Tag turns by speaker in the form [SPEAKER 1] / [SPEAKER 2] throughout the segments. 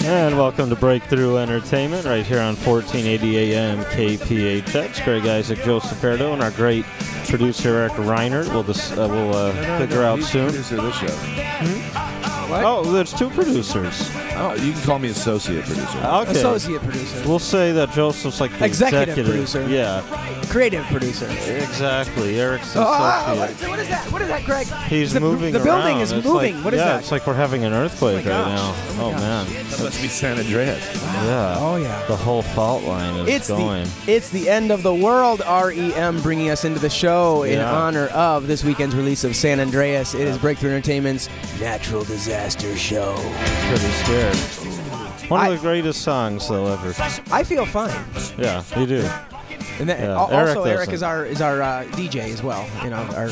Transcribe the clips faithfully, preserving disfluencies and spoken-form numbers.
[SPEAKER 1] And welcome to Breakthrough Entertainment right here on fourteen eighty A M K P H X. Greg Isaac, Joseph Erdo, and our great producer Eric Reiner. We'll just uh, we'll uh,
[SPEAKER 2] no, no,
[SPEAKER 1] figure
[SPEAKER 2] no,
[SPEAKER 1] out
[SPEAKER 2] he's
[SPEAKER 1] soon.
[SPEAKER 2] The producer of this show.
[SPEAKER 1] Hmm?
[SPEAKER 3] What?
[SPEAKER 1] Oh, there's two producers.
[SPEAKER 2] Oh, you can call me associate producer.
[SPEAKER 1] Okay.
[SPEAKER 3] Associate producer.
[SPEAKER 1] We'll say that Joseph's like the
[SPEAKER 3] Executive
[SPEAKER 1] executive
[SPEAKER 3] producer.
[SPEAKER 1] Yeah,
[SPEAKER 3] Creative producer.
[SPEAKER 1] exactly. Eric's the
[SPEAKER 3] Oh, oh, what,
[SPEAKER 1] associate.
[SPEAKER 3] is, what is that? What is that, Greg?
[SPEAKER 1] He's
[SPEAKER 3] the,
[SPEAKER 1] moving
[SPEAKER 3] The building
[SPEAKER 1] around.
[SPEAKER 3] is
[SPEAKER 1] It's
[SPEAKER 3] moving.
[SPEAKER 1] Like,
[SPEAKER 3] what is
[SPEAKER 1] yeah,
[SPEAKER 3] that?
[SPEAKER 1] it's like we're having an earthquake
[SPEAKER 3] Oh my
[SPEAKER 1] right
[SPEAKER 3] gosh.
[SPEAKER 1] now.
[SPEAKER 3] Oh my
[SPEAKER 1] Oh,
[SPEAKER 3] gosh.
[SPEAKER 1] man.
[SPEAKER 2] That must be San Andreas.
[SPEAKER 1] Yeah.
[SPEAKER 3] Oh, yeah.
[SPEAKER 1] The whole fault line is
[SPEAKER 3] It's
[SPEAKER 1] going.
[SPEAKER 3] the, it's the end of the world, R E M, bringing us into the show in
[SPEAKER 1] Yeah.
[SPEAKER 3] honor of this weekend's release of San Andreas. It is Breakthrough Entertainment's Natural Disaster Show.
[SPEAKER 1] Pretty scared. One
[SPEAKER 3] I-
[SPEAKER 1] of the greatest songs they'll ever.
[SPEAKER 3] I feel fine.
[SPEAKER 1] Yeah, you do.
[SPEAKER 3] And that,
[SPEAKER 1] Yeah,
[SPEAKER 3] al-
[SPEAKER 1] Eric
[SPEAKER 3] also, Eric
[SPEAKER 1] doesn't.
[SPEAKER 3] is our is our uh, D J as well. You know, our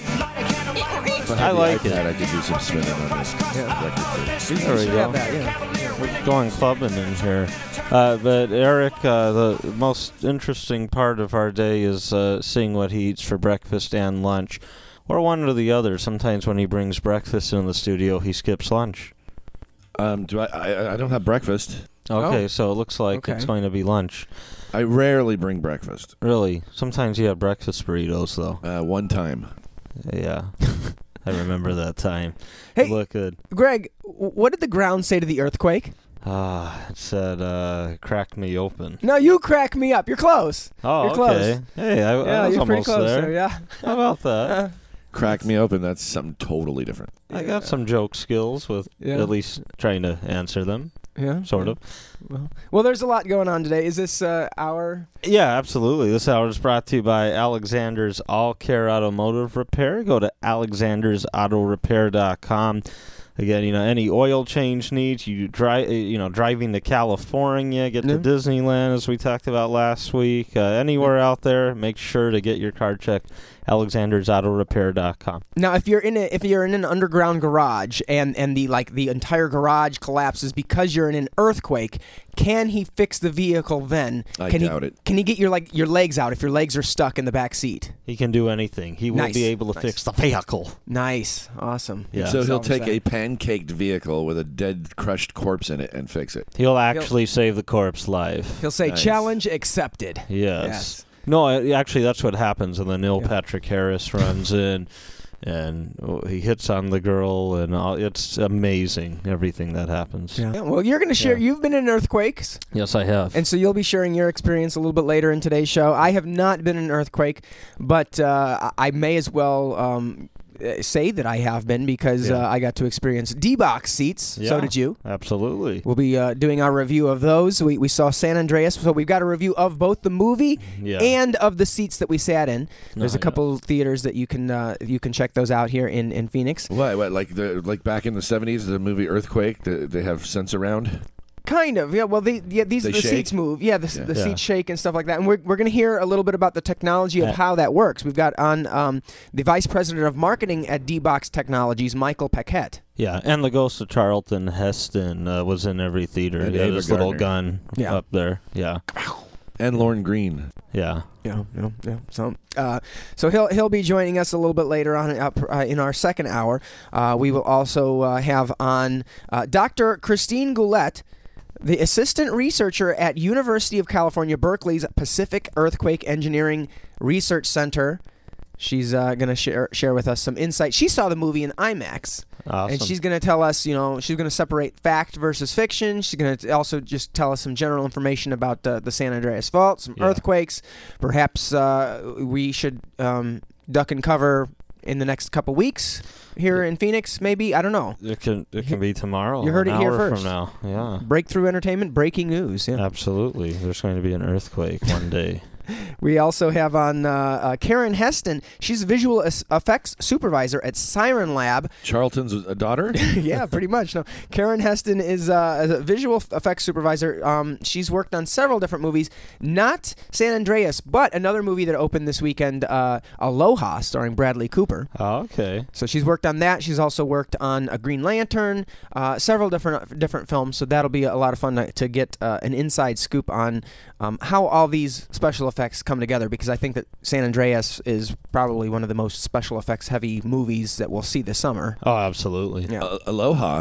[SPEAKER 2] If I, had
[SPEAKER 1] I
[SPEAKER 2] the
[SPEAKER 1] like
[SPEAKER 2] iPad,
[SPEAKER 1] it.
[SPEAKER 2] I could do some spinning on this
[SPEAKER 3] Yeah.
[SPEAKER 2] record too.
[SPEAKER 1] There we
[SPEAKER 3] should
[SPEAKER 1] go.
[SPEAKER 3] have that, yeah.
[SPEAKER 1] We're going clubbing in here. Uh, but Eric, uh, the most interesting part of our day is uh, seeing what he eats for breakfast and lunch, or one or the other. Sometimes when he brings breakfast in the studio, he skips lunch.
[SPEAKER 2] Um, do I, I? I don't have breakfast.
[SPEAKER 1] Okay,
[SPEAKER 3] Oh.
[SPEAKER 1] so it looks like
[SPEAKER 3] Okay.
[SPEAKER 1] it's going to be lunch.
[SPEAKER 2] I rarely bring breakfast.
[SPEAKER 1] Really? Sometimes you have breakfast burritos, though.
[SPEAKER 2] Uh, one time.
[SPEAKER 1] Yeah. I remember that time.
[SPEAKER 3] Hey.
[SPEAKER 1] It looked good.
[SPEAKER 3] Greg, w- what did the ground say to the earthquake?
[SPEAKER 1] Ah, it said, uh, crack me open.
[SPEAKER 3] No, you crack me up. You're close.
[SPEAKER 1] Oh,
[SPEAKER 3] You're close.
[SPEAKER 1] okay. Hey, I,
[SPEAKER 3] yeah,
[SPEAKER 1] I was
[SPEAKER 3] you're pretty
[SPEAKER 1] almost
[SPEAKER 3] close
[SPEAKER 1] there.
[SPEAKER 3] there. Yeah.
[SPEAKER 1] How about that?
[SPEAKER 3] Uh,
[SPEAKER 2] Crack me open. That's something totally different.
[SPEAKER 1] I got some joke skills with
[SPEAKER 3] Yeah.
[SPEAKER 1] at least trying to answer them,
[SPEAKER 3] yeah.
[SPEAKER 1] sort
[SPEAKER 3] yeah.
[SPEAKER 1] of.
[SPEAKER 3] Well, well, there's a lot going on today. Is this uh, our?
[SPEAKER 1] Yeah, absolutely. This hour is brought to you by Alexander's All Care Automotive Repair. Go to alexanders auto repair dot com. Again, you know, any oil change needs, you drive, you know, driving to California, get
[SPEAKER 3] Yeah.
[SPEAKER 1] to Disneyland, as we talked about last week. Uh, anywhere out there, make sure to get your car checked. alexanders auto repair dot com.
[SPEAKER 3] Now, if you're in a, if you're in an underground garage and and the like the entire garage collapses because you're in an earthquake, can he fix the vehicle then?
[SPEAKER 2] I
[SPEAKER 3] can
[SPEAKER 2] doubt
[SPEAKER 3] he,
[SPEAKER 2] it.
[SPEAKER 3] Can he get your like your legs out if your legs are stuck in the back seat?
[SPEAKER 1] He can do anything. He will
[SPEAKER 3] Nice.
[SPEAKER 1] be able to
[SPEAKER 3] Nice.
[SPEAKER 1] fix the vehicle.
[SPEAKER 3] Nice, awesome.
[SPEAKER 1] Yeah.
[SPEAKER 2] So he'll
[SPEAKER 3] Salvage
[SPEAKER 2] take
[SPEAKER 3] that.
[SPEAKER 2] a pancaked vehicle with a dead, crushed corpse in it and fix it.
[SPEAKER 1] He'll actually save the corpse live.
[SPEAKER 3] He'll say
[SPEAKER 2] Nice.
[SPEAKER 3] challenge accepted.
[SPEAKER 1] Yes.
[SPEAKER 3] Yes.
[SPEAKER 1] No, I- actually, that's what happens. And then Neil
[SPEAKER 3] Yeah.
[SPEAKER 1] Patrick Harris runs in, and oh, he hits on the girl, and all, it's amazing everything that happens.
[SPEAKER 3] Yeah, well, you're going to share.
[SPEAKER 1] Yeah.
[SPEAKER 3] You've been in earthquakes,
[SPEAKER 1] Yes, I have.
[SPEAKER 3] and so you'll be sharing your experience a little bit later in today's show. I have not been in an earthquake, but uh, I I may as well um, uh, say that I have been because
[SPEAKER 1] Yeah.
[SPEAKER 3] uh, I got to experience D-Box seats. So
[SPEAKER 1] Yeah.
[SPEAKER 3] did you.
[SPEAKER 1] Absolutely.
[SPEAKER 3] We'll be uh, doing our review of those. We, we saw San Andreas, so we've got a review of both the movie
[SPEAKER 1] Yeah.
[SPEAKER 3] and of the seats that we sat in. There's
[SPEAKER 1] Oh,
[SPEAKER 3] a couple theaters that you can uh, you can check those out here in, in Phoenix.
[SPEAKER 2] What? What? Like the like back in the seventies, the movie Earthquake. The, they have sense around.
[SPEAKER 3] Kind of, yeah. Well, they, yeah, these
[SPEAKER 2] They
[SPEAKER 3] the
[SPEAKER 2] shake?
[SPEAKER 3] seats move. Yeah, the,
[SPEAKER 2] Yeah.
[SPEAKER 3] the
[SPEAKER 1] Yeah.
[SPEAKER 3] seats shake and stuff like that. And we're we're going to hear a little bit about the technology of
[SPEAKER 1] Yeah.
[SPEAKER 3] how that works. We've got on um, the vice president of marketing at D-Box Technologies, Michael Paquette.
[SPEAKER 1] Yeah, and the ghost of Charlton Heston uh, was in every theater.
[SPEAKER 2] And
[SPEAKER 1] He had
[SPEAKER 2] Ava
[SPEAKER 1] his little
[SPEAKER 2] Gardner.
[SPEAKER 1] gun
[SPEAKER 3] Yeah.
[SPEAKER 1] up there. Yeah.
[SPEAKER 2] And Lorne Green.
[SPEAKER 1] Yeah.
[SPEAKER 3] Yeah, yeah, yeah. So, uh, so he'll he'll be joining us a little bit later on uh, uh, in our second hour. Uh, we will also uh, have on uh, Doctor Christine Goulet, the assistant researcher at University of California, Berkeley's Pacific Earthquake Engineering Research Center. She's uh, going to share share with us some insight. She saw the movie in IMAX.
[SPEAKER 1] Awesome.
[SPEAKER 3] And she's going to tell us, you know, she's going to separate fact versus fiction. She's going to also just tell us some general information about uh, the San Andreas Fault, some
[SPEAKER 1] Yeah.
[SPEAKER 3] earthquakes. Perhaps uh, we should um, duck and cover in the next couple weeks here in Phoenix, maybe. I don't know.
[SPEAKER 1] It can it can be tomorrow.
[SPEAKER 3] You heard
[SPEAKER 1] an
[SPEAKER 3] it here
[SPEAKER 1] hour
[SPEAKER 3] first.
[SPEAKER 1] from now. Yeah.
[SPEAKER 3] Breakthrough Entertainment, breaking news. Yeah.
[SPEAKER 1] Absolutely. There's going to be an earthquake one day.
[SPEAKER 3] We also have on uh, uh, Karen Heston. She's a visual es- effects supervisor at Siren Lab.
[SPEAKER 2] Charlton's a daughter.
[SPEAKER 3] Yeah, pretty much. No, Karen Heston is uh, a visual effects supervisor. Um, she's worked on several different movies, not San Andreas, but another movie that opened this weekend, uh, Aloha, starring Bradley Cooper.
[SPEAKER 1] Oh, okay.
[SPEAKER 3] So she's worked on that. She's also worked on a Green Lantern, uh, several different different films. So that'll be a lot of fun to, to get uh, an inside scoop on um, how all these special effects come together, because I think that San Andreas is probably one of the most special effects heavy movies that we'll see this summer.
[SPEAKER 1] Oh, absolutely.
[SPEAKER 3] Yeah.
[SPEAKER 2] Uh, Aloha.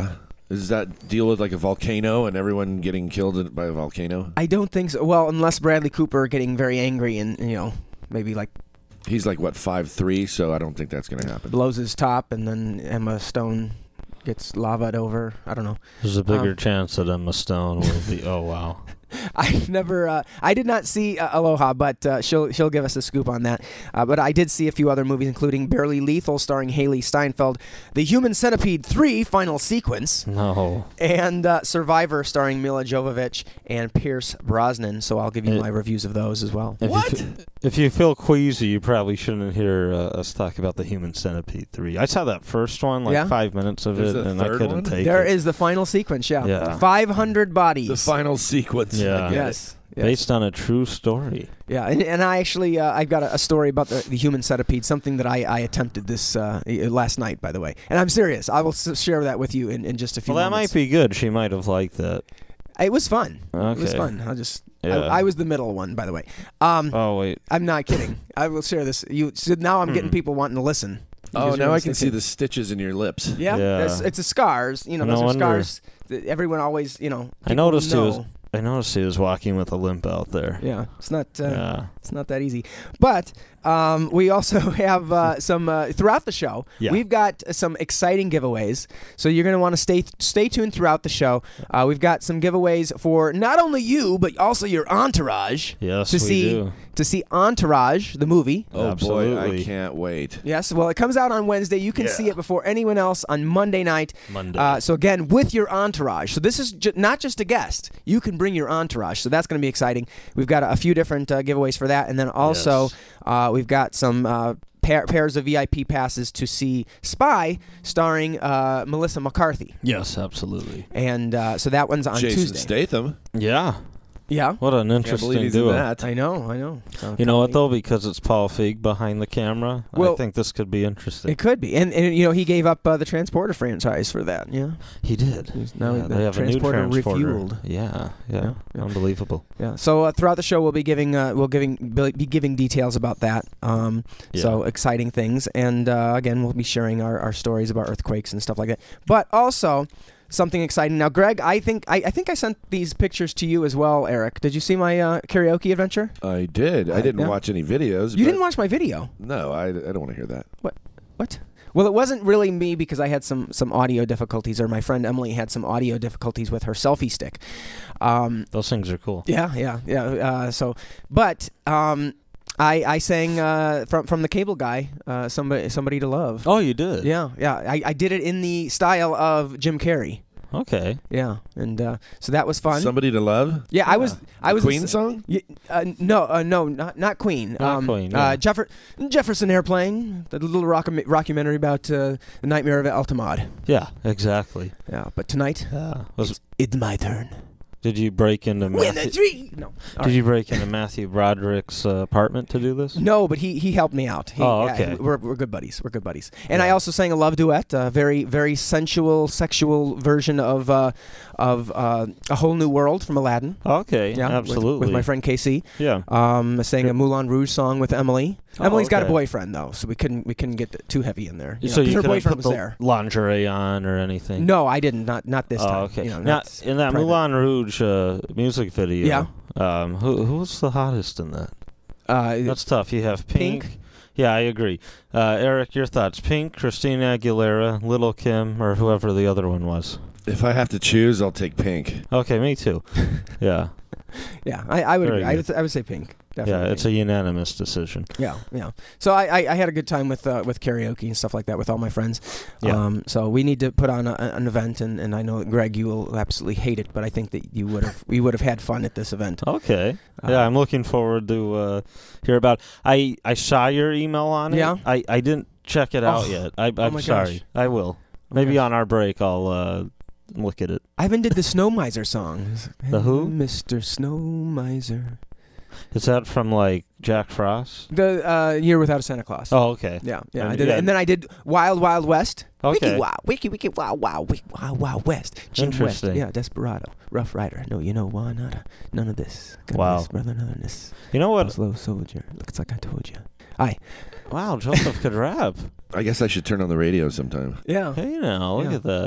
[SPEAKER 2] Does that deal with like a volcano and everyone getting killed by a volcano?
[SPEAKER 3] I don't think so. Well, unless Bradley Cooper getting very angry and, you know, maybe like
[SPEAKER 2] He's like, what, five three, so I don't think that's going to happen.
[SPEAKER 3] blows his top and then Emma Stone gets lava'd over. I don't know.
[SPEAKER 1] There's a bigger
[SPEAKER 3] Um,
[SPEAKER 1] chance that Emma Stone will be. Oh wow.
[SPEAKER 3] I've never, uh, I did not see uh, Aloha, but uh, she'll she'll give us a scoop on that. Uh, but I did see a few other movies, including Barely Lethal, starring Haley Steinfeld, The Human Centipede three Final Sequence,
[SPEAKER 1] No.
[SPEAKER 3] and uh, Survivor, starring Mila Jovovich and Pierce Brosnan. So I'll give you
[SPEAKER 1] It-
[SPEAKER 3] my reviews of those as well.
[SPEAKER 1] If
[SPEAKER 2] What?
[SPEAKER 1] You, fe- if you feel queasy, you probably shouldn't hear uh, us talk about the Human Centipede three. I saw that first one, like
[SPEAKER 3] Yeah?
[SPEAKER 1] five minutes of
[SPEAKER 2] There's
[SPEAKER 1] it,
[SPEAKER 2] a
[SPEAKER 1] and I
[SPEAKER 2] third
[SPEAKER 1] couldn't
[SPEAKER 2] one?
[SPEAKER 1] take
[SPEAKER 3] There
[SPEAKER 1] it.
[SPEAKER 3] is the final sequence, yeah.
[SPEAKER 1] Yeah.
[SPEAKER 3] five hundred bodies.
[SPEAKER 2] The final sequence.
[SPEAKER 1] Yeah.
[SPEAKER 2] I get it.
[SPEAKER 3] Yes. Yes.
[SPEAKER 1] Based on a true story.
[SPEAKER 3] Yeah, and, and I actually uh, I've got a, a story about the, the human centipede, something that I, I attempted this uh, last night, by the way, and I'm serious. I will s- share that with you in, in just a few.
[SPEAKER 1] Well, that
[SPEAKER 3] moments.
[SPEAKER 1] might be good. She might have liked that.
[SPEAKER 3] It was fun.
[SPEAKER 1] Okay.
[SPEAKER 3] It was fun. I'll just.
[SPEAKER 1] Yeah.
[SPEAKER 3] I, I was the middle one, by the way. Um,
[SPEAKER 1] Oh wait.
[SPEAKER 3] I'm not kidding. I will share this. You so now I'm getting
[SPEAKER 1] Hmm.
[SPEAKER 3] people wanting to listen.
[SPEAKER 2] Oh,
[SPEAKER 3] Because
[SPEAKER 2] now
[SPEAKER 3] you're
[SPEAKER 2] I can see
[SPEAKER 3] listening.
[SPEAKER 2] the stitches in your lips.
[SPEAKER 3] Yeah,
[SPEAKER 1] Yeah.
[SPEAKER 3] That's, it's a scars. You know,
[SPEAKER 1] No
[SPEAKER 3] those are
[SPEAKER 1] wonder.
[SPEAKER 3] scars. That everyone always, you know.
[SPEAKER 1] I
[SPEAKER 3] people
[SPEAKER 1] noticed he
[SPEAKER 3] know.
[SPEAKER 1] was. I noticed he was walking with a limp out there.
[SPEAKER 3] Yeah, it's not. Uh,
[SPEAKER 1] Yeah.
[SPEAKER 3] It's not that easy. But um, we also have uh, some uh, throughout the show.
[SPEAKER 1] Yeah.
[SPEAKER 3] We've got uh, some exciting giveaways. So you're going to want to stay stay tuned throughout the show. Uh, we've got some giveaways for not only you but also your entourage
[SPEAKER 1] Yes,
[SPEAKER 3] to
[SPEAKER 1] we
[SPEAKER 3] see
[SPEAKER 1] do.
[SPEAKER 3] to see Entourage, the movie.
[SPEAKER 2] Oh, boy, I
[SPEAKER 1] Absolutely.
[SPEAKER 2] can't wait.
[SPEAKER 3] Yes, well, it comes out on Wednesday. You can
[SPEAKER 1] Yeah.
[SPEAKER 3] see it before anyone else on Monday night.
[SPEAKER 1] Monday.
[SPEAKER 3] Uh, so again, with your entourage. So this is ju- not just a guest. You can bring your entourage. So that's going to be exciting. We've got a, a few different uh, giveaways for that, and then also
[SPEAKER 1] Yes.
[SPEAKER 3] uh, we've got some uh, pair, pairs of V I P passes to see Spy, starring uh, Melissa McCarthy.
[SPEAKER 1] yes, absolutely.
[SPEAKER 3] And uh, so that one's on
[SPEAKER 2] Jason
[SPEAKER 3] Tuesday.
[SPEAKER 2] Statham.
[SPEAKER 1] Yeah.
[SPEAKER 3] Yeah,
[SPEAKER 1] What an
[SPEAKER 2] Can't believe
[SPEAKER 1] interesting
[SPEAKER 2] he's in
[SPEAKER 1] duo.
[SPEAKER 2] that.
[SPEAKER 3] I know, I know. So
[SPEAKER 1] You know what
[SPEAKER 3] comedy.
[SPEAKER 1] though? Because it's Paul Feig behind the camera,
[SPEAKER 3] Well,
[SPEAKER 1] I think this could be interesting.
[SPEAKER 3] It could be, and, and you know he gave up uh, the Transporter franchise for that. Yeah,
[SPEAKER 1] He did.
[SPEAKER 3] He's now
[SPEAKER 1] yeah,
[SPEAKER 3] the
[SPEAKER 1] they have
[SPEAKER 3] Transporter
[SPEAKER 1] a new transporter.
[SPEAKER 3] refueled.
[SPEAKER 1] Yeah, yeah,
[SPEAKER 3] Yeah, yeah.
[SPEAKER 1] unbelievable.
[SPEAKER 3] yeah. So uh, throughout the show, we'll be giving uh, we'll giving be giving details about that. Um,
[SPEAKER 1] Yeah.
[SPEAKER 3] So exciting things, and uh, again, we'll be sharing our, our stories about earthquakes and stuff like that. But also something exciting. Now, Greg, I think I, I think I sent these pictures to you as well, Eric. Did you see my uh, karaoke adventure?
[SPEAKER 2] I did. I
[SPEAKER 3] Uh,
[SPEAKER 2] didn't
[SPEAKER 3] yeah.
[SPEAKER 2] watch any videos.
[SPEAKER 3] You
[SPEAKER 2] but
[SPEAKER 3] didn't watch my video.
[SPEAKER 2] No, I, I don't want to hear that.
[SPEAKER 3] What? Well, it wasn't really me because I had some, some audio difficulties, or my friend Emily had some audio difficulties with her selfie stick. Um,
[SPEAKER 1] Those things are cool.
[SPEAKER 3] yeah, yeah, yeah. Uh, so, but um, I I sang uh, from from the Cable Guy, uh, somebody somebody to love.
[SPEAKER 1] Oh, you did?
[SPEAKER 3] Yeah, yeah. I, I did it in the style of Jim Carrey.
[SPEAKER 1] Okay.
[SPEAKER 3] Yeah, and uh, so that was fun.
[SPEAKER 2] Somebody to Love?
[SPEAKER 3] yeah, I was I was
[SPEAKER 2] Queen song?
[SPEAKER 3] Y- uh, no, uh, no, not not Queen.
[SPEAKER 1] Not
[SPEAKER 3] um,
[SPEAKER 1] Queen,
[SPEAKER 3] Uh,
[SPEAKER 1] yeah.
[SPEAKER 3] Jeffer- Jefferson Airplane, the little rock- rockumentary about uh, the Nightmare of Altamont.
[SPEAKER 1] Yeah, exactly.
[SPEAKER 3] Yeah, but tonight
[SPEAKER 1] Yeah. Was,
[SPEAKER 3] it's, it's my turn.
[SPEAKER 1] did you break into
[SPEAKER 3] Win the
[SPEAKER 1] Matthew,
[SPEAKER 3] three. No, All
[SPEAKER 1] Did
[SPEAKER 3] right.
[SPEAKER 1] you break into Matthew Broderick's uh, apartment to do this?
[SPEAKER 3] No, but he he helped me out. He,
[SPEAKER 1] Oh,
[SPEAKER 3] yeah,
[SPEAKER 1] okay.
[SPEAKER 3] we're we're good buddies. We're good buddies. And I
[SPEAKER 1] Yeah.
[SPEAKER 3] also sang a love duet, a very very sensual, sexual version of uh, of uh, A Whole New World from Aladdin.
[SPEAKER 1] Okay,
[SPEAKER 3] Yeah, with-
[SPEAKER 1] absolutely.
[SPEAKER 3] With, my friend K C.
[SPEAKER 1] Yeah.
[SPEAKER 3] Um, I sang a Moulin Rouge song with Emily.
[SPEAKER 1] Oh,
[SPEAKER 3] Emily's got a
[SPEAKER 1] okay.
[SPEAKER 3] boyfriend though, so we couldn't we couldn't get too heavy in there. You
[SPEAKER 1] so
[SPEAKER 3] know, 'cause
[SPEAKER 1] you
[SPEAKER 3] her
[SPEAKER 1] couldn't
[SPEAKER 3] boyfriend
[SPEAKER 1] put
[SPEAKER 3] was
[SPEAKER 1] the
[SPEAKER 3] there.
[SPEAKER 1] lingerie on or anything?
[SPEAKER 3] No, I didn't. Not not this
[SPEAKER 1] Oh,
[SPEAKER 3] time.
[SPEAKER 1] okay.
[SPEAKER 3] You know,
[SPEAKER 1] now,
[SPEAKER 3] not
[SPEAKER 1] in that
[SPEAKER 3] private.
[SPEAKER 1] Moulin Rouge uh, music video,
[SPEAKER 3] Yeah.
[SPEAKER 1] um, who who was the hottest in that?
[SPEAKER 3] Uh,
[SPEAKER 1] That's tough. You have Pink.
[SPEAKER 3] Pink.
[SPEAKER 1] Yeah, I agree. Uh, Eric, your thoughts? Pink, Christina Aguilera, Little Kim, or whoever the other one was?
[SPEAKER 2] If I have to choose, I'll take Pink.
[SPEAKER 1] Okay, me too. Yeah.
[SPEAKER 3] yeah, I, I would
[SPEAKER 1] Very
[SPEAKER 3] agree. I
[SPEAKER 1] good.
[SPEAKER 3] would, I would say Pink. Definitely.
[SPEAKER 1] Yeah, it's a unanimous decision.
[SPEAKER 3] Yeah, yeah. So I, I, I had a good time with uh, with karaoke and stuff like that with all my friends.
[SPEAKER 1] Yeah.
[SPEAKER 3] Um, so we need to put on a, an event, and, and I know Greg, you will absolutely hate it, but I think that you would have we would have had fun at this event.
[SPEAKER 1] Okay.
[SPEAKER 3] Uh,
[SPEAKER 1] Yeah, I'm looking forward to uh, hear about. I I saw your email on it.
[SPEAKER 3] Yeah?
[SPEAKER 1] I, I didn't check it out
[SPEAKER 3] Oh.
[SPEAKER 1] yet. I, I'm
[SPEAKER 3] my
[SPEAKER 1] sorry.
[SPEAKER 3] gosh.
[SPEAKER 1] I will.
[SPEAKER 3] Oh,
[SPEAKER 1] Maybe
[SPEAKER 3] gosh.
[SPEAKER 1] on our break I'll uh, look at it.
[SPEAKER 3] I even did the Snow Miser song.
[SPEAKER 1] The who?
[SPEAKER 3] Mister Snow Miser.
[SPEAKER 1] Is that from like Jack Frost?
[SPEAKER 3] The uh, Year Without a Santa Claus.
[SPEAKER 1] Oh, okay.
[SPEAKER 3] Yeah, yeah,
[SPEAKER 1] And-
[SPEAKER 3] I did
[SPEAKER 1] yeah.
[SPEAKER 3] it. And then I did Wild Wild West.
[SPEAKER 1] Okay.
[SPEAKER 3] Wiki Wow, Wiki Wiki Wow Wow, Wiki Wow Wow West. Jim West.
[SPEAKER 1] Interesting.
[SPEAKER 3] Yeah, Desperado, Rough Rider. No, you know why not? A, none of this. Got
[SPEAKER 1] Wow.
[SPEAKER 3] this, brother, none of this.
[SPEAKER 1] You know what?
[SPEAKER 3] Slow soldier. Looks like I told you. Hi.
[SPEAKER 1] Wow, Joseph could rap.
[SPEAKER 2] I guess I should turn on the radio sometime.
[SPEAKER 3] Yeah.
[SPEAKER 1] Hey now, look
[SPEAKER 3] Yeah.
[SPEAKER 1] at that.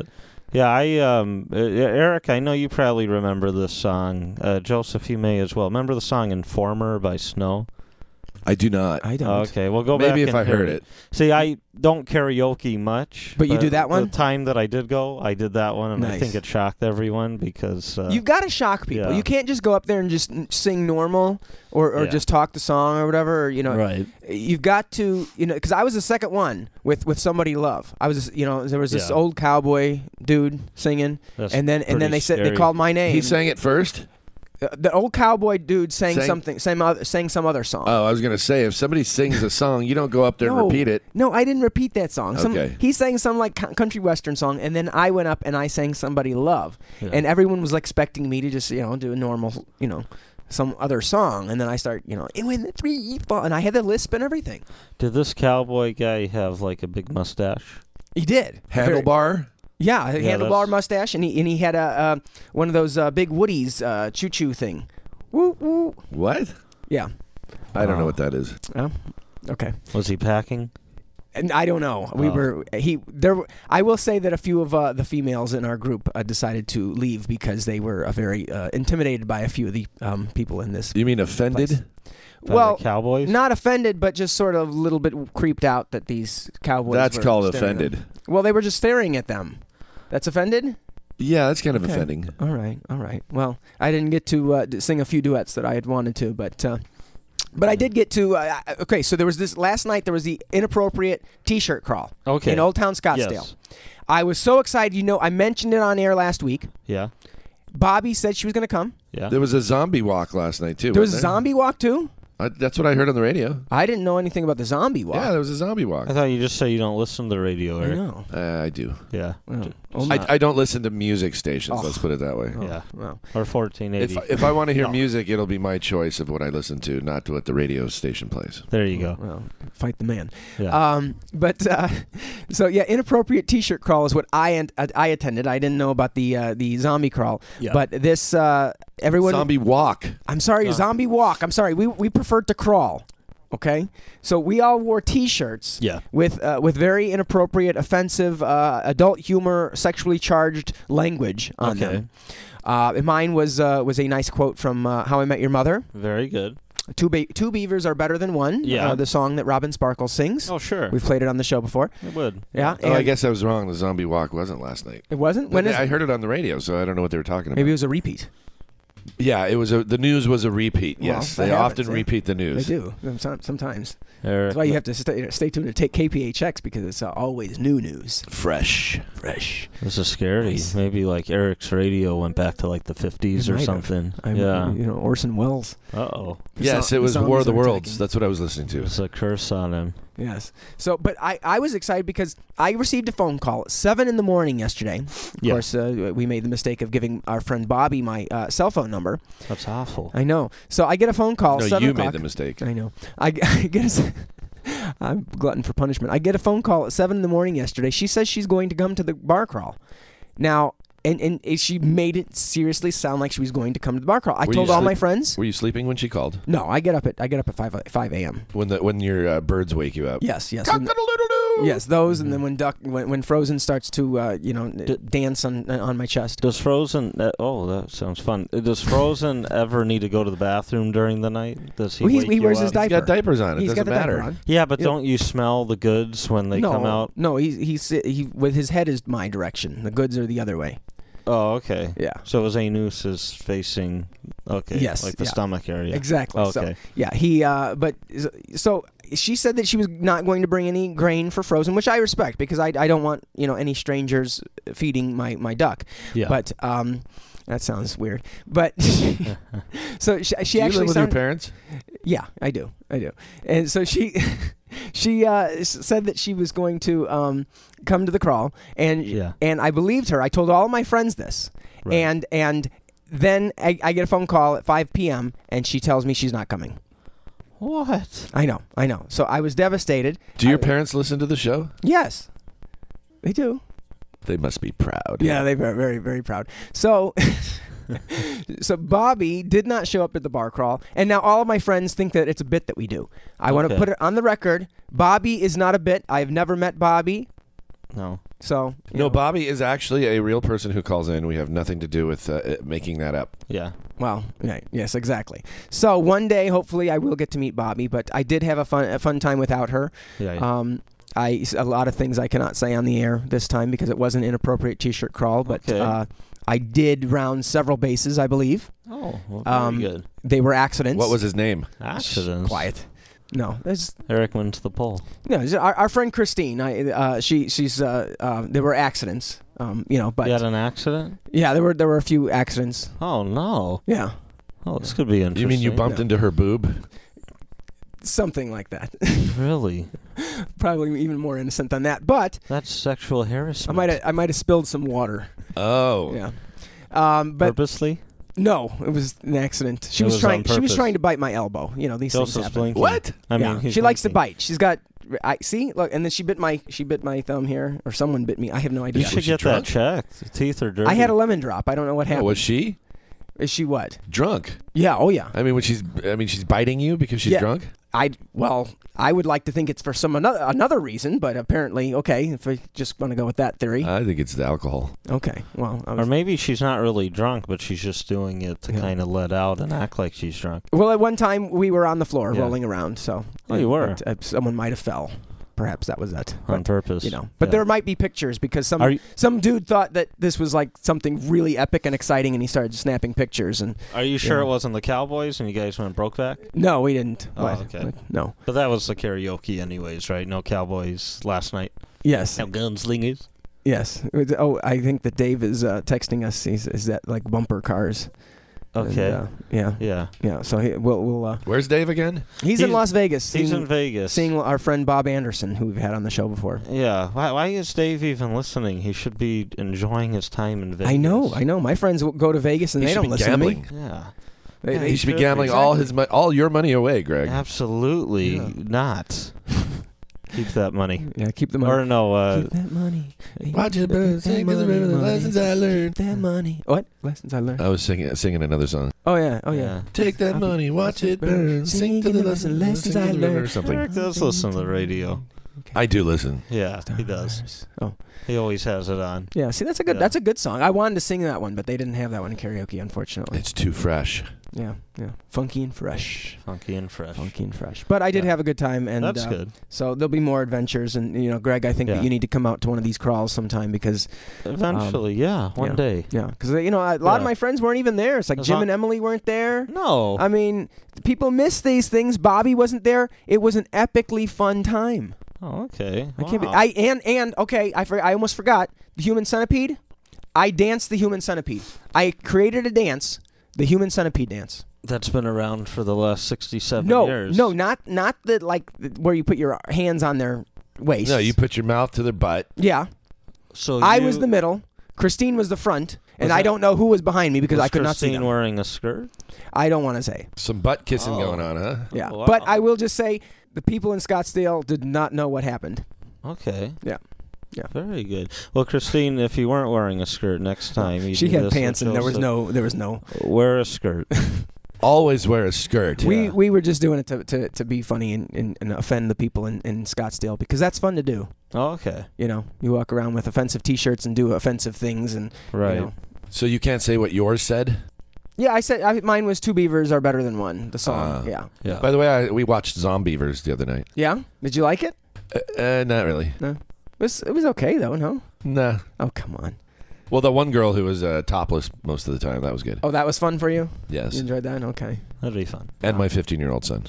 [SPEAKER 1] Yeah, I um, uh, Eric, I know you probably remember this song. Uh, Joseph, you may as well. Remember the song "Informer" by Snow?
[SPEAKER 2] I do not.
[SPEAKER 3] I don't.
[SPEAKER 1] Okay, we'll go back.
[SPEAKER 2] Maybe if
[SPEAKER 1] and
[SPEAKER 2] I
[SPEAKER 1] hear
[SPEAKER 2] heard it.
[SPEAKER 1] See, I don't karaoke much,
[SPEAKER 3] But you do that one?
[SPEAKER 1] The time that I did go, I did that one, and I
[SPEAKER 3] Nice.
[SPEAKER 1] think it shocked everyone because uh,
[SPEAKER 3] You've got to shock people.
[SPEAKER 1] yeah.
[SPEAKER 3] You can't just go up there and just n- sing normal or, or
[SPEAKER 1] Yeah.
[SPEAKER 3] just talk the song or whatever. Or, you know,
[SPEAKER 1] right.
[SPEAKER 3] you've got to, you know, because I was the second one with, with Somebody Love. I was, you know, there was this
[SPEAKER 1] Yeah.
[SPEAKER 3] old cowboy dude singing,
[SPEAKER 1] That's
[SPEAKER 3] and then and then
[SPEAKER 1] pretty
[SPEAKER 3] they said they
[SPEAKER 1] scary.
[SPEAKER 3] called my name.
[SPEAKER 2] He sang it first?
[SPEAKER 3] Uh, the old cowboy dude sang,
[SPEAKER 2] Sang-
[SPEAKER 3] something, sang, other, sang some other song.
[SPEAKER 2] Oh, I was going to say, if somebody sings a song, you don't go up there
[SPEAKER 3] no,
[SPEAKER 2] and repeat it.
[SPEAKER 3] No, I didn't repeat that song. Some,
[SPEAKER 2] Okay.
[SPEAKER 3] He sang some like co- country western song, and then I went up and I sang Somebody Love,
[SPEAKER 1] Yeah.
[SPEAKER 3] and everyone was like, expecting me to just you know do a normal you know some other song, and then I start you know it went the three four, and I had the lisp and everything.
[SPEAKER 1] Did this cowboy guy have like a big mustache?
[SPEAKER 3] He did
[SPEAKER 2] Handlebar?
[SPEAKER 3] Yeah, a
[SPEAKER 1] Yeah,
[SPEAKER 3] handlebar
[SPEAKER 1] that's-
[SPEAKER 3] mustache, and he and he had a uh, one of those uh, big Woodies uh, choo choo thing. Woo woo.
[SPEAKER 2] What?
[SPEAKER 3] Yeah.
[SPEAKER 2] I don't know
[SPEAKER 1] Wow.
[SPEAKER 2] what that is.
[SPEAKER 3] Oh, okay.
[SPEAKER 1] Was he packing?
[SPEAKER 3] And I don't know. We
[SPEAKER 1] Oh.
[SPEAKER 3] were he there. were- I will say that a few of uh, the females in our group uh, decided to leave because they were uh, very uh, intimidated by a few of the um, people in this.
[SPEAKER 2] You mean offended?
[SPEAKER 3] Place.
[SPEAKER 1] By
[SPEAKER 3] Well,
[SPEAKER 1] the Cowboys?
[SPEAKER 3] not offended, but just sort of a little bit creeped out that these cowboys.
[SPEAKER 2] That's
[SPEAKER 3] were
[SPEAKER 2] called
[SPEAKER 3] staring at them.
[SPEAKER 2] offended.
[SPEAKER 3] Well, they were just staring at them. That's offended.
[SPEAKER 2] Yeah, that's kind of
[SPEAKER 3] Okay.
[SPEAKER 2] offending.
[SPEAKER 3] All right, all right. Well, I didn't get to uh, d- sing a few duets that I had wanted to, but uh, but I did get to. Uh, I- okay, so there was this last night. There was the inappropriate T-shirt crawl
[SPEAKER 1] Okay.
[SPEAKER 3] in Old Town Scottsdale.
[SPEAKER 1] Yes.
[SPEAKER 3] I was so excited. You know, I mentioned it on air last week.
[SPEAKER 1] Yeah.
[SPEAKER 3] Bobby said she was going to come.
[SPEAKER 1] Yeah.
[SPEAKER 2] There was a zombie walk last night, too.
[SPEAKER 3] There was a
[SPEAKER 2] wasn't
[SPEAKER 3] zombie walk too.
[SPEAKER 2] I, that's what I heard on the radio.
[SPEAKER 3] I didn't know anything about the zombie walk.
[SPEAKER 2] Yeah, there was a zombie walk.
[SPEAKER 1] I thought you just say you don't listen to the radio,
[SPEAKER 3] I
[SPEAKER 1] Eric.
[SPEAKER 3] know.
[SPEAKER 2] Uh, I do.
[SPEAKER 1] Yeah.
[SPEAKER 3] Well,
[SPEAKER 1] J-
[SPEAKER 3] oh,
[SPEAKER 2] I,
[SPEAKER 3] my-
[SPEAKER 2] I don't listen to music stations,
[SPEAKER 3] Oh.
[SPEAKER 2] let's put it that way.
[SPEAKER 3] oh,
[SPEAKER 1] yeah.
[SPEAKER 3] Well,
[SPEAKER 1] Or fourteen
[SPEAKER 2] If,
[SPEAKER 1] eighty.
[SPEAKER 2] if I want to hear
[SPEAKER 1] No.
[SPEAKER 2] music, it'll be my choice of what I listen to, not what the radio station plays.
[SPEAKER 1] There you go.
[SPEAKER 3] well, fight the man.
[SPEAKER 1] Yeah.
[SPEAKER 3] Um, but uh, so yeah, inappropriate T-shirt crawl is what I and I attended. I didn't know about the uh, the zombie crawl.
[SPEAKER 1] Yeah.
[SPEAKER 3] But this uh, everyone.
[SPEAKER 2] Zombie walk.
[SPEAKER 3] I'm sorry,
[SPEAKER 1] Uh.
[SPEAKER 3] zombie walk. I'm sorry. We we preferred to crawl. Okay, so we all wore T-shirts.
[SPEAKER 1] Yeah.
[SPEAKER 3] With uh, with very inappropriate, offensive, uh, adult humor, sexually charged language on
[SPEAKER 1] Okay.
[SPEAKER 3] them. Uh, and mine was uh, was a nice quote from uh, How I Met Your Mother.
[SPEAKER 1] Very good.
[SPEAKER 3] Two be- two beavers are better than one.
[SPEAKER 1] Yeah.
[SPEAKER 3] Uh, the song that Robin Sparkles sings.
[SPEAKER 1] Oh, sure.
[SPEAKER 3] We've played it on the show before.
[SPEAKER 1] It would.
[SPEAKER 3] Yeah.
[SPEAKER 2] Oh, I
[SPEAKER 3] and
[SPEAKER 2] guess I was wrong. The zombie walk wasn't last night.
[SPEAKER 3] it wasn't. When is
[SPEAKER 2] I heard it on the radio, so I don't know what they were talking about.
[SPEAKER 3] Maybe it was a repeat.
[SPEAKER 2] Yeah, it was a. The news was a repeat.
[SPEAKER 3] Well,
[SPEAKER 2] Yes,
[SPEAKER 3] that
[SPEAKER 2] they
[SPEAKER 3] happens,
[SPEAKER 2] often
[SPEAKER 3] eh?
[SPEAKER 2] repeat the
[SPEAKER 3] They
[SPEAKER 2] news.
[SPEAKER 3] do Some- sometimes.
[SPEAKER 1] Eric,
[SPEAKER 3] That's why you have to stay, stay tuned to take K P H X because it's uh, always new news.
[SPEAKER 2] Fresh.
[SPEAKER 3] Fresh.
[SPEAKER 1] This is scary.
[SPEAKER 3] Nice.
[SPEAKER 1] Maybe like Eric's radio went back to like the fifties
[SPEAKER 3] It
[SPEAKER 1] or
[SPEAKER 3] might have.
[SPEAKER 1] something.
[SPEAKER 3] I'm,
[SPEAKER 1] yeah.
[SPEAKER 3] You know, Orson Welles.
[SPEAKER 1] Uh oh.
[SPEAKER 3] The
[SPEAKER 2] Yes,
[SPEAKER 3] zo-
[SPEAKER 2] it
[SPEAKER 3] the
[SPEAKER 2] was War
[SPEAKER 3] zombies
[SPEAKER 2] of the
[SPEAKER 3] are
[SPEAKER 2] Worlds.
[SPEAKER 3] attacking.
[SPEAKER 2] That's what I was listening to.
[SPEAKER 1] There's a curse on him.
[SPEAKER 3] Yes. So, but I, I was excited because I received a phone call at seven in the morning yesterday. Of
[SPEAKER 1] Yeah.
[SPEAKER 3] course, uh, we made the mistake of giving our friend Bobby my uh, cell phone number.
[SPEAKER 1] That's awful.
[SPEAKER 3] I know. So I get a phone call.
[SPEAKER 2] No,
[SPEAKER 3] seven
[SPEAKER 2] you
[SPEAKER 3] o'clock.
[SPEAKER 2] made the mistake.
[SPEAKER 3] I know. I, I get a, s- I'm glutton for punishment. I get a phone call at seven in the morning yesterday. She says she's going to come to the bar crawl. Now, and and she made it seriously sound like she was going to come to the bar crawl. I
[SPEAKER 2] Were
[SPEAKER 3] told
[SPEAKER 2] you
[SPEAKER 3] all
[SPEAKER 2] sleep-
[SPEAKER 3] my friends.
[SPEAKER 2] Were you sleeping when she called?
[SPEAKER 3] No, I get up at I get up at five five a.m.
[SPEAKER 2] When the when your uh, birds wake you up?
[SPEAKER 3] Yes, yes. When-
[SPEAKER 2] Cock-a-doodle-doo!
[SPEAKER 3] Yes, those,
[SPEAKER 2] Mm-hmm.
[SPEAKER 3] and then when Duck, when, when Frozen starts to, uh, you know,
[SPEAKER 1] D-
[SPEAKER 3] dance on on my chest.
[SPEAKER 1] Does Frozen? Uh, oh, that sounds fun. Uh, Does Frozen ever need to go to the bathroom during the night? Does he?
[SPEAKER 3] Well, he's-
[SPEAKER 1] wake
[SPEAKER 3] he
[SPEAKER 1] you
[SPEAKER 3] wears
[SPEAKER 1] up?
[SPEAKER 3] his diaper.
[SPEAKER 2] He's got diapers on. It
[SPEAKER 3] He's
[SPEAKER 2] doesn't
[SPEAKER 3] got the
[SPEAKER 2] matter.
[SPEAKER 3] diaper on.
[SPEAKER 1] Yeah, but
[SPEAKER 3] Yeah.
[SPEAKER 1] don't you smell the goods when they
[SPEAKER 3] no,
[SPEAKER 1] come out?
[SPEAKER 3] no, he he's he with his head is my direction. The goods are the other way.
[SPEAKER 1] Oh, okay.
[SPEAKER 3] Yeah.
[SPEAKER 1] So his anus is facing. Okay.
[SPEAKER 3] Yes,
[SPEAKER 1] Like the
[SPEAKER 3] yeah.
[SPEAKER 1] stomach area.
[SPEAKER 3] Exactly. So,
[SPEAKER 1] Okay.
[SPEAKER 3] yeah, he. Uh, but so she said that she was not going to bring any grain for Frozen, which I respect because I, I don't want you know any strangers feeding my, my duck.
[SPEAKER 1] Yeah.
[SPEAKER 3] But um, that sounds weird. But so she, she
[SPEAKER 2] Do you
[SPEAKER 3] actually
[SPEAKER 2] live with
[SPEAKER 3] sounded,
[SPEAKER 2] your parents?
[SPEAKER 3] Yeah, I do. I do. And so she she uh, s- said that she was going to um, come to the crawl, and
[SPEAKER 1] Yeah.
[SPEAKER 3] and I believed her. I told all my friends this,
[SPEAKER 1] Right.
[SPEAKER 3] and and then I, I get a phone call at five p.m. and she tells me she's not coming.
[SPEAKER 1] What?
[SPEAKER 3] I know, I know. So I was devastated.
[SPEAKER 2] Do your
[SPEAKER 3] I-
[SPEAKER 2] parents listen to the show?
[SPEAKER 3] Yes, they do.
[SPEAKER 2] They must be proud.
[SPEAKER 3] Yeah, they are very, very proud. So, so Bobby did not show up at the bar crawl, and now all of my friends think that it's a bit that we do. I want to
[SPEAKER 1] Okay.
[SPEAKER 3] put it on the record. Bobby is not a bit. I have never met Bobby.
[SPEAKER 1] No.
[SPEAKER 3] So you
[SPEAKER 2] No,
[SPEAKER 3] know,
[SPEAKER 2] Bobby is actually a real person who calls in. We have nothing to do with uh, making that up.
[SPEAKER 1] Yeah.
[SPEAKER 3] Well, right, yes, exactly. So one day, hopefully, I will get to meet Bobby. But I did have a fun a fun time without her.
[SPEAKER 1] Yeah. yeah.
[SPEAKER 3] Um, I a lot of things I cannot say on the air this time because it was an inappropriate T-shirt crawl. But
[SPEAKER 1] Okay.
[SPEAKER 3] uh, I did round several bases, I believe.
[SPEAKER 1] oh, well, very
[SPEAKER 3] Um,
[SPEAKER 1] good.
[SPEAKER 3] They were accidents.
[SPEAKER 2] What was his name?
[SPEAKER 1] Accidents.
[SPEAKER 3] Quiet. No, there's
[SPEAKER 1] Eric went to the poll.
[SPEAKER 3] no. it's Our, our friend Christine. I uh, she she's uh, uh, there were accidents. Um, you know, but
[SPEAKER 1] You had an accident?
[SPEAKER 3] yeah, there were there were a few accidents.
[SPEAKER 1] Oh, no.
[SPEAKER 3] Yeah,
[SPEAKER 1] Oh, this could be interesting.
[SPEAKER 2] You mean you bumped
[SPEAKER 3] No.
[SPEAKER 2] into her boob?
[SPEAKER 3] something like that.
[SPEAKER 1] Really?
[SPEAKER 3] Probably even more innocent than that. But
[SPEAKER 1] That's sexual harassment.
[SPEAKER 3] I might have I might have spilled some water.
[SPEAKER 2] Oh.
[SPEAKER 3] Yeah. Um, but
[SPEAKER 1] Purposely?
[SPEAKER 3] no, it was an accident. She
[SPEAKER 1] It
[SPEAKER 3] was,
[SPEAKER 1] was
[SPEAKER 3] trying.
[SPEAKER 1] on
[SPEAKER 3] She was
[SPEAKER 1] purpose.
[SPEAKER 3] trying to bite my elbow. You know these things
[SPEAKER 1] Joseph's
[SPEAKER 3] happen.
[SPEAKER 1] blinking.
[SPEAKER 2] What?
[SPEAKER 1] I mean,
[SPEAKER 3] yeah,
[SPEAKER 1] he's
[SPEAKER 3] she likes to
[SPEAKER 1] blinking.
[SPEAKER 3] bite. She's got. I see. Look, and then she bit my. She bit my thumb here, or someone bit me. I have no idea.
[SPEAKER 1] You should
[SPEAKER 2] Was she
[SPEAKER 1] get
[SPEAKER 2] drunk?
[SPEAKER 1] that checked. The teeth are dirty.
[SPEAKER 3] I had a lemon drop. I don't know what
[SPEAKER 2] Oh,
[SPEAKER 3] happened.
[SPEAKER 2] was she
[SPEAKER 3] Is she what?
[SPEAKER 2] drunk?
[SPEAKER 3] Yeah. Oh yeah.
[SPEAKER 2] I mean, when she's, I mean, she's biting you because she's
[SPEAKER 3] Yeah.
[SPEAKER 2] drunk.
[SPEAKER 3] I well, I would like to think it's for some another another reason, but apparently, okay. If I just want to go with that theory,
[SPEAKER 2] I think it's the alcohol.
[SPEAKER 3] okay. Well, I
[SPEAKER 1] Or
[SPEAKER 3] was,
[SPEAKER 1] maybe she's not really drunk, but she's just doing it to
[SPEAKER 3] Yeah.
[SPEAKER 1] kind of let out and act like she's drunk.
[SPEAKER 3] well, at one time we were on the floor
[SPEAKER 1] Yeah.
[SPEAKER 3] rolling around, so
[SPEAKER 1] Oh, you were?
[SPEAKER 3] uh, someone might have fell. Perhaps that was it.
[SPEAKER 1] On
[SPEAKER 3] But,
[SPEAKER 1] purpose.
[SPEAKER 3] you know, but
[SPEAKER 1] Yeah.
[SPEAKER 3] there might be pictures because some
[SPEAKER 1] Are you,
[SPEAKER 3] some dude thought that this was like something really epic and exciting, and he started snapping pictures. And
[SPEAKER 1] are you sure
[SPEAKER 3] Yeah.
[SPEAKER 1] it wasn't the Cowboys and you guys went Brokeback?
[SPEAKER 3] no, we didn't.
[SPEAKER 1] Oh,
[SPEAKER 3] But-
[SPEAKER 1] okay.
[SPEAKER 3] but no.
[SPEAKER 1] But that was the karaoke anyways, right? No Cowboys last night.
[SPEAKER 3] Yes.
[SPEAKER 1] No gunslingers.
[SPEAKER 3] Yes. It was- Oh, I think that Dave is uh, texting us. He's is that like bumper cars.
[SPEAKER 1] Okay.
[SPEAKER 3] And, uh, yeah.
[SPEAKER 1] Yeah.
[SPEAKER 3] Yeah. So he, we'll we'll. Uh,
[SPEAKER 2] Where's Dave again?
[SPEAKER 3] he's, in
[SPEAKER 1] He's-
[SPEAKER 3] Las Vegas.
[SPEAKER 1] He's
[SPEAKER 3] seeing,
[SPEAKER 1] in Vegas.
[SPEAKER 3] seeing our friend Bob Anderson, who we've had on the show before.
[SPEAKER 1] Yeah. Why, why is Dave even listening? He should be enjoying his time in Vegas.
[SPEAKER 3] I know. I know. My friends w- go to Vegas and
[SPEAKER 2] He
[SPEAKER 3] they
[SPEAKER 2] should
[SPEAKER 3] don't
[SPEAKER 2] be
[SPEAKER 3] listen
[SPEAKER 2] gambling.
[SPEAKER 3] to me.
[SPEAKER 1] Yeah.
[SPEAKER 3] They,
[SPEAKER 1] Yeah,
[SPEAKER 3] they
[SPEAKER 2] He should be
[SPEAKER 1] should,
[SPEAKER 2] gambling all
[SPEAKER 3] exactly.
[SPEAKER 2] his mo- all your money away, Greg.
[SPEAKER 1] Absolutely
[SPEAKER 3] Yeah.
[SPEAKER 1] not. Keep that money.
[SPEAKER 3] Yeah. Keep the money.
[SPEAKER 1] Or no, uh,
[SPEAKER 3] Keep that money.
[SPEAKER 2] Watch it burn,
[SPEAKER 3] Keep
[SPEAKER 2] sing
[SPEAKER 3] that
[SPEAKER 2] to the
[SPEAKER 3] money,
[SPEAKER 2] river, the
[SPEAKER 3] money.
[SPEAKER 2] lessons I learned.
[SPEAKER 3] Keep that money. What lessons I learned?
[SPEAKER 2] I was singing singing another song.
[SPEAKER 3] Oh yeah. Oh yeah.
[SPEAKER 2] Take that
[SPEAKER 3] I'll be-
[SPEAKER 2] money, watch it burn, sing to the lessons,
[SPEAKER 3] lessons
[SPEAKER 2] sing to
[SPEAKER 3] I
[SPEAKER 2] the river, or
[SPEAKER 3] learned.
[SPEAKER 2] something.
[SPEAKER 1] Eric does listen to the radio.
[SPEAKER 2] I do listen.
[SPEAKER 1] Yeah, he does.
[SPEAKER 3] Oh
[SPEAKER 1] He always has it on.
[SPEAKER 3] yeah. See, that's a good.
[SPEAKER 1] Yeah.
[SPEAKER 3] That's a good song. I wanted to sing that one, but they didn't have that one in karaoke, unfortunately.
[SPEAKER 2] It's too fresh.
[SPEAKER 3] Yeah. Yeah. Funky and fresh.
[SPEAKER 1] Funky and fresh.
[SPEAKER 3] Funky and fresh. But I did
[SPEAKER 1] Yeah.
[SPEAKER 3] have a good time, and
[SPEAKER 1] That's
[SPEAKER 3] uh,
[SPEAKER 1] good.
[SPEAKER 3] So there'll be more adventures, and you know, Greg, I think
[SPEAKER 1] Yeah.
[SPEAKER 3] that you need to come out to one of these crawls sometime because
[SPEAKER 1] Eventually, yeah, one
[SPEAKER 3] yeah.
[SPEAKER 1] day.
[SPEAKER 3] yeah, because you know, a lot of
[SPEAKER 1] Yeah.
[SPEAKER 3] my friends weren't even there. It's like
[SPEAKER 1] As
[SPEAKER 3] Jim
[SPEAKER 1] long-
[SPEAKER 3] and Emily weren't there.
[SPEAKER 1] No.
[SPEAKER 3] I mean, people miss these things. Bobby wasn't there. It was an epically fun time.
[SPEAKER 1] oh, okay.
[SPEAKER 3] I can't. Be,
[SPEAKER 1] Wow.
[SPEAKER 3] I and and okay. I for, I almost forgot the human centipede. I danced the human centipede. I created a dance, the human centipede dance.
[SPEAKER 1] That's been around for the last sixty-seven
[SPEAKER 3] No,
[SPEAKER 1] years.
[SPEAKER 3] no, not not the like the- where you put your hands on their waist.
[SPEAKER 2] No, you put your mouth to their butt.
[SPEAKER 3] Yeah,
[SPEAKER 1] So
[SPEAKER 3] I
[SPEAKER 1] you-
[SPEAKER 3] was the middle. Christine was the front, and
[SPEAKER 1] Was
[SPEAKER 3] I
[SPEAKER 1] that-
[SPEAKER 3] don't know who was behind me because
[SPEAKER 1] was
[SPEAKER 3] I could not see
[SPEAKER 1] Christine
[SPEAKER 3] them.
[SPEAKER 1] wearing a skirt?
[SPEAKER 3] I don't want to say.
[SPEAKER 2] Some butt kissing
[SPEAKER 1] Oh.
[SPEAKER 2] going on, huh?
[SPEAKER 3] Yeah,
[SPEAKER 1] Oh, wow.
[SPEAKER 3] but I will just say the people in Scottsdale did not know what happened.
[SPEAKER 1] Okay.
[SPEAKER 3] Yeah. Yeah.
[SPEAKER 1] Very good. Well, Christine, if you weren't wearing a skirt next time, you
[SPEAKER 3] She
[SPEAKER 1] do
[SPEAKER 3] had
[SPEAKER 1] this with
[SPEAKER 3] pants, and there was
[SPEAKER 1] Joseph.
[SPEAKER 3] no, there was no.
[SPEAKER 1] Wear a skirt.
[SPEAKER 2] Always wear a skirt.
[SPEAKER 3] We
[SPEAKER 1] Yeah.
[SPEAKER 3] we were just doing it to to, to be funny and, and, and offend the people in, in Scottsdale because that's fun to do.
[SPEAKER 1] Oh, okay.
[SPEAKER 3] You know, you walk around with offensive T-shirts and do offensive things, and
[SPEAKER 1] Right.
[SPEAKER 3] You know.
[SPEAKER 2] So you can't say what yours said?
[SPEAKER 3] Yeah, I said I, mine was two beavers are better than one. The song.
[SPEAKER 2] Uh,
[SPEAKER 3] yeah.
[SPEAKER 1] Yeah.
[SPEAKER 2] By the way, I, we watched Zombievers the other night.
[SPEAKER 3] Yeah. Did you like it?
[SPEAKER 2] Uh, uh, not really.
[SPEAKER 3] It was it was okay though. No.
[SPEAKER 2] Nah.
[SPEAKER 3] Oh come on.
[SPEAKER 2] Well, the one girl who was uh, topless most of the time, that was good.
[SPEAKER 3] Oh, that was fun for you.
[SPEAKER 2] Yes.
[SPEAKER 3] You enjoyed that. Okay.
[SPEAKER 1] That'd be fun.
[SPEAKER 2] And my fifteen-year-old son.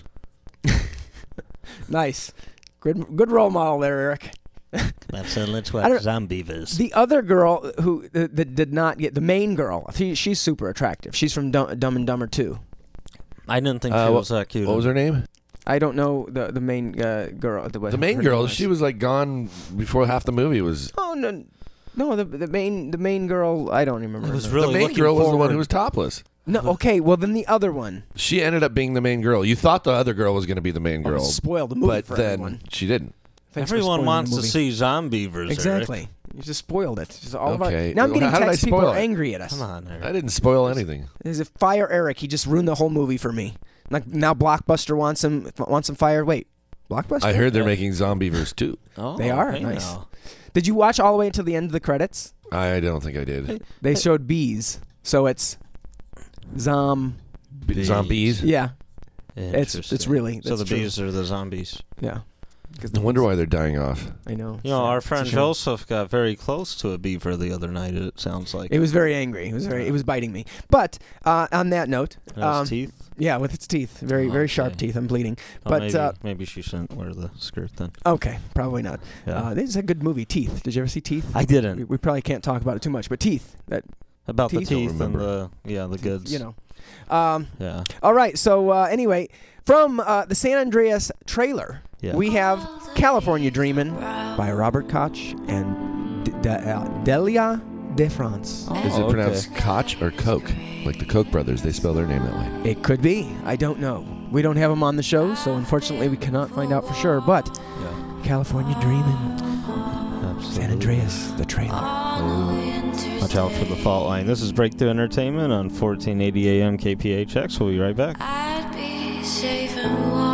[SPEAKER 3] Nice. Good good role model there, Eric.
[SPEAKER 1] That's it. Let's
[SPEAKER 3] I
[SPEAKER 1] watch
[SPEAKER 3] don't-
[SPEAKER 1] Zombievers.
[SPEAKER 3] The other girl who that, that did not get the main girl. She, she's super attractive. She's from Dumb, Dumb and Dumber two.
[SPEAKER 1] I didn't think
[SPEAKER 2] Uh,
[SPEAKER 1] she
[SPEAKER 2] what-
[SPEAKER 1] was that cute.
[SPEAKER 2] What was her name?
[SPEAKER 3] I don't know the the main uh, girl. The,
[SPEAKER 2] The main girl. She was like gone before half the movie was.
[SPEAKER 3] Oh no, no. The the main the main girl. I don't remember.
[SPEAKER 1] I
[SPEAKER 3] her
[SPEAKER 1] was
[SPEAKER 3] name.
[SPEAKER 1] really
[SPEAKER 2] the main
[SPEAKER 1] looking
[SPEAKER 2] girl was the one
[SPEAKER 1] forward-
[SPEAKER 2] who was topless.
[SPEAKER 3] No. Okay. Well, then the other one.
[SPEAKER 2] She ended up being the main girl. You thought the other girl was going to be the main girl,
[SPEAKER 3] Spoiled the movie
[SPEAKER 2] but
[SPEAKER 3] for
[SPEAKER 2] then
[SPEAKER 3] everyone.
[SPEAKER 2] she didn't.
[SPEAKER 3] Thanks for
[SPEAKER 1] Everyone
[SPEAKER 3] spoiling
[SPEAKER 1] wants
[SPEAKER 3] the
[SPEAKER 1] to
[SPEAKER 3] movie.
[SPEAKER 1] see Zombievers.
[SPEAKER 3] Exactly. You just spoiled it. Just all about-
[SPEAKER 2] Okay.
[SPEAKER 3] now I'm getting
[SPEAKER 2] How did I
[SPEAKER 3] texts. People
[SPEAKER 2] spoil
[SPEAKER 3] are
[SPEAKER 2] it?
[SPEAKER 3] angry at us.
[SPEAKER 1] Eric. Come on, Eric.
[SPEAKER 2] I didn't spoil anything.
[SPEAKER 3] As if fire Eric. He just ruined the whole movie for me. Like now, Blockbuster wants him wants him fired. Wait, Blockbuster.
[SPEAKER 2] I heard they're making Zombieverse two.
[SPEAKER 1] Oh,
[SPEAKER 3] They are.
[SPEAKER 1] hey
[SPEAKER 3] Nice.
[SPEAKER 1] now.
[SPEAKER 3] Did you watch all the way until the end of the credits?
[SPEAKER 2] I don't think I did.
[SPEAKER 3] They showed bees, so it's zom.
[SPEAKER 1] Bees.
[SPEAKER 2] Zombies.
[SPEAKER 3] Yeah, it's it's
[SPEAKER 1] Interesting.
[SPEAKER 3] really
[SPEAKER 1] So
[SPEAKER 3] that's
[SPEAKER 1] the
[SPEAKER 3] true.
[SPEAKER 1] bees are the zombies.
[SPEAKER 3] Yeah,
[SPEAKER 2] No wonder why they're dying off.
[SPEAKER 3] I know.
[SPEAKER 1] You know,
[SPEAKER 3] Sad.
[SPEAKER 1] our
[SPEAKER 3] It's a
[SPEAKER 1] friend
[SPEAKER 3] shame.
[SPEAKER 1] Joseph got very close to a beaver the other night. It sounds like
[SPEAKER 3] It was very angry. It was very. It was biting me. But uh, on that note,
[SPEAKER 1] It has
[SPEAKER 3] um,
[SPEAKER 1] teeth.
[SPEAKER 3] yeah, with its teeth, very very sharp
[SPEAKER 1] Okay.
[SPEAKER 3] teeth. I'm bleeding.
[SPEAKER 1] Oh,
[SPEAKER 3] but
[SPEAKER 1] maybe,
[SPEAKER 3] uh,
[SPEAKER 1] maybe she shouldn't wear the skirt then.
[SPEAKER 3] okay, probably not.
[SPEAKER 1] Yeah.
[SPEAKER 3] Uh, this is a good movie, Teeth. Did you ever see Teeth?
[SPEAKER 1] I didn't.
[SPEAKER 3] We, we probably can't talk about it too much, but Teeth. That
[SPEAKER 1] About
[SPEAKER 3] Teeth?
[SPEAKER 1] the
[SPEAKER 2] Don't
[SPEAKER 1] teeth and
[SPEAKER 2] remember.
[SPEAKER 1] the yeah the goods.
[SPEAKER 3] you know. Um,
[SPEAKER 1] Yeah.
[SPEAKER 3] all right. So uh, anyway, from uh, the San Andreas trailer,
[SPEAKER 1] Yeah.
[SPEAKER 3] we have California Dreamin' by Robert Koch and D- D- uh, Delia De France.
[SPEAKER 1] Oh,
[SPEAKER 2] Is it
[SPEAKER 1] okay.
[SPEAKER 2] pronounced Koch or Coke? Like the Koch brothers, they spell their name that way.
[SPEAKER 3] It could be. I don't know. We don't have them on the show, so unfortunately we cannot find out for sure. But
[SPEAKER 1] Yeah.
[SPEAKER 3] California Dreamin',
[SPEAKER 1] Absolutely.
[SPEAKER 3] San Andreas, the trailer.
[SPEAKER 1] Watch out for the fault line. This is Breakthrough Entertainment on fourteen eighty A M K P H X. We'll be right back.
[SPEAKER 4] I'd be safe and warm.